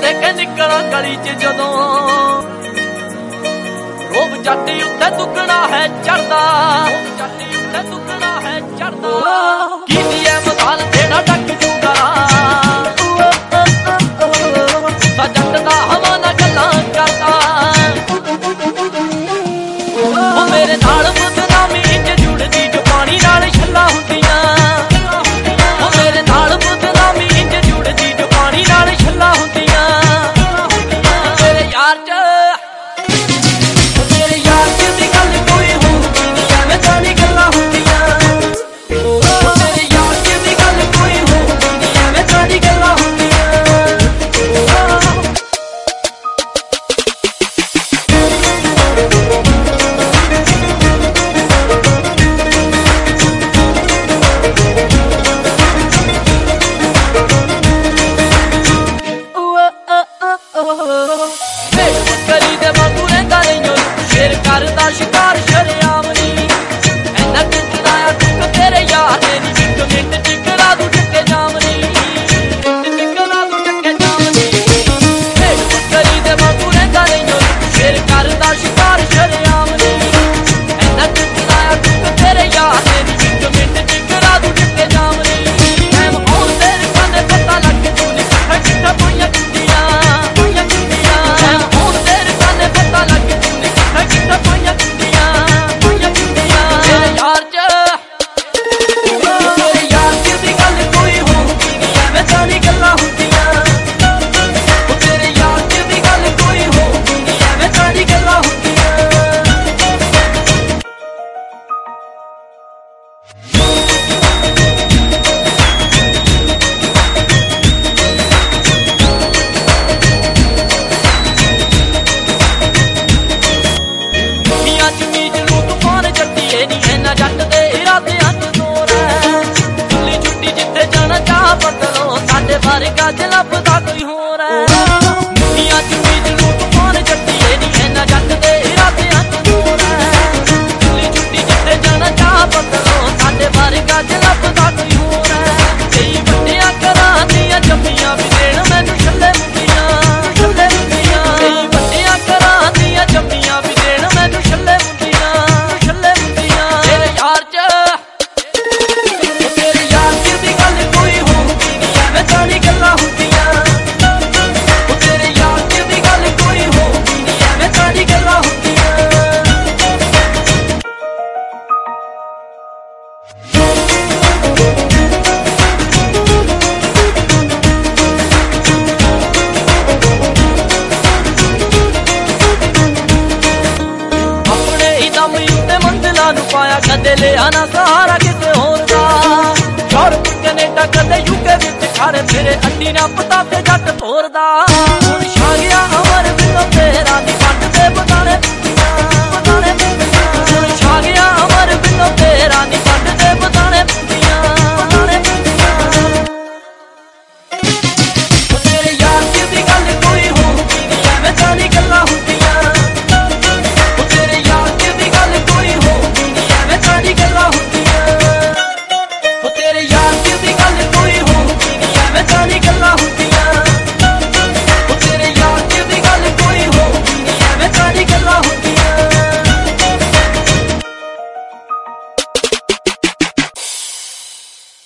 ਦੇ ਕੇ ਨਿਕਲਾਂ ਗਲੀ ਚ ਜਦੋਂ ਰੋਬ ਜੱਟ ਉੱਤੇ ਦੁੱਗਣਾ ਹੈ ਚੜਦਾ ਜੱਟ ਉੱਤੇ ਦੁੱਗਣਾ ਹੈ ਚੜਦਾ ਕੀਤੀ ਐ ਮਸਾਲ ਤੇਰਾ ਡੱਕ ਜੂਗਾ ਸਾ ਜੱਟ ਦਾ ਹਵਾ ਨਾ ਗੱਲਾਂ ਕਰਦਾ ਉਹ ਮੇਰੇ ਨਾਲ ਬਦਨਾਮੀ ਚ ਜੁੜਦੀ ਜੋ ਪਾਣੀ ਨਾਲ ਛੱਲਾ ਹੁੰਦੀਆਂ ਉਹ ਮੇਰੇ ਨਾਲ ਬਦਨਾਮੀ ਚ ਜੁੜਦੀ ਜੋ ਪਾਣੀ ਨਾਲ ਛੱਲਾ ਹੁੰਦੀਆਂ ਮੇਰੇ ਯਾਰ ਚ ਕਲੀ ਦੇ ਵਾਂਗੂ ਰਹਿੰਦਾ ਨਹੀਂ ਸ਼ੇਰ ਕਰਦਾ ਸ਼ਿਕਾਰ ਸ਼ਰੇਆਮ ਨੀ ਐਨਾ ਟੁੱਟਦਾ ਆ ਟੁੱਕ ਤੇਰੇ ਯਾਰ ਨੇ ਨੀ ਇੱਕ ਮਿੰਟ ਟਿਕੜਾ ਤੂੰ ਟੱਕੇ ਜਾਮ ਨੀ ਟਿਕੜਾ ਤੂੰ ਟੱਕੇ ਜਾਮ ਨੀ ਕਲੀ ਦੇ ਵਾਂਗੂ ਰਹਿੰਦਾ ਨਹੀਂ ਸ਼ੇਰ ਕਰਦਾ ਸ਼ਿਕਾਰ ਸ਼ਰੇਆਮ ਨੀ ਐਨਾ ਟੁੱਟਦਾ ਆ ਟੁੱਕ ਤੇਰੇ ਯਾਰ ਨੇ ਨੀ ਇੱਕ ਮਿੰਟ ਟਿਕੜਾ ਤੂੰ ਟੱਕੇ ਜਾਮ ਨੀ ਐਮ ਆਉਂ ਤੇਰੇ ਕੰਨੇ ਪਤਾ ਲੱਗ ਤੂੰ ਨੀ ਕਿੱਥੇ ਪਈਆਂ ਕੁੰਡੀਆਂ ਜੱਟ ਦੇ ਇਰਾਦਿਆਂ ਚ ਜ਼ੋਰ ਹੈ ਦਿੱਲੀ ਛੁੱਟੀ ਜਿੱਥੇ ਜਾਣਾ ਚਾਹ ਬਦਲੋ ਸਾਡੇ ਵਰਗਾ ਚ ਲੱਭਦਾ ਕੋਈ ਹੋਰ ਹੈ ਦੁਨੀਆ ਚ ਬੀਜ ਨੂੰ ਤੂਫਾਨ ਚੱਟੀਏ ਨੀ ਇਹਨਾਂ ਜੱਟ ਦੇ ਇਰਾਦਿਆਂ ਚ ਜ਼ੋਰ ਹੈ ਦਿੱਲੀ ਛੁੱਟੀ ਜਿੱਥੇ ਜਾਣਾ ਚਾਹ ਬਦਲੋ ਸਾਡੇ ਵਰਗਾ ਚ ਲੱਭਦਾ ਕੋਈ ਹੋਰ ਹੈ ਕਈ ਵੱਡਿਆਂ ਘਰਾਂ ਦੀਆਂ ਜੰਮੀਆਂ ਵੀ ਦੇਣ ਮੈਨੂੰ ਛੱਲੇ ਮੁੰਡੀਆਂ ਕਈ ਵੱਡਿਆਂ ਘਰਾਂ ਦੀਆਂ ਜੰਮੀਆਂ ਵੀ ਦੇਣ ਮੈਨੂੰ ਛੱਲੇ ਪਾਇਆ ਕਦੇ ਲਿਆ ਨਾ ਸਹਾਰਾ ਕਿਸੇ ਹੋਰ ਦਾ ਯੂਰਪ ਕੈਨੇਡਾ ਕਦੇ ਯੂਕੇ ਵਿੱਚ ਖਾਰੇ ਫਿਰੇ ਅੱਡੀ ਨਾ ਪਤਾ ਤੇ ਜੱਟ ਤੋਰਦਾ ਹੁਣ ਛਾ ਗਿਆ ਅਮਰ ਬਿਲੋ ਤੇਰਾ